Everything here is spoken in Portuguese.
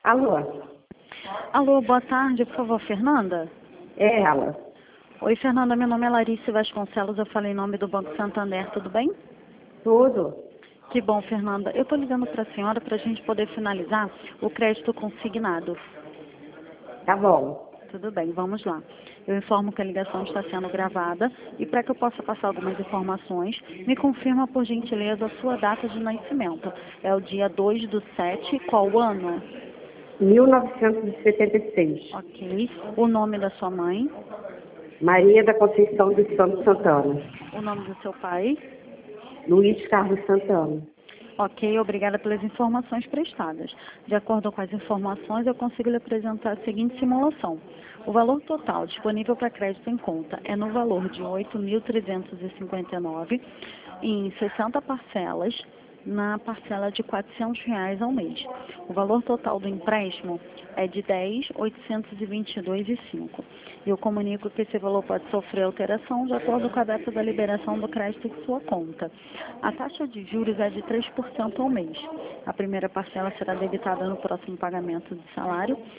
Alô? Alô, boa tarde, por favor, Fernanda? É ela. Oi, Fernanda, meu nome é Larissa Vasconcelos, eu falei em nome do Banco Santander, tudo bem? Tudo? Que bom, Fernanda. Eu estou ligando para a senhora para a gente poder finalizar o crédito consignado. Tá bom. Tudo bem, vamos lá. Eu informo que a ligação está sendo gravada e para que eu possa passar algumas informações, me confirma por gentileza a sua data de nascimento. É o dia 2/7, qual ano? 1976. Ok. O nome da sua mãe, Maria da Conceição dos Santos Santana. o nome do seu pai. Luiz Carlos Santana. Ok, obrigada pelas informações prestadas. De acordo com as informações, eu consigo lhe apresentar a seguinte simulação. O valor total disponível para crédito em conta é no valor de R$ 8.359 em 60 parcelas, na parcela de R$ 400 ao mês. O valor total do empréstimo é de R$ 10.822,05. E eu comunico que esse valor pode sofrer alteração de acordo com a data da liberação do crédito em sua conta. A taxa de juros é de 3% ao mês. A primeira parcela será debitada no próximo pagamento de salário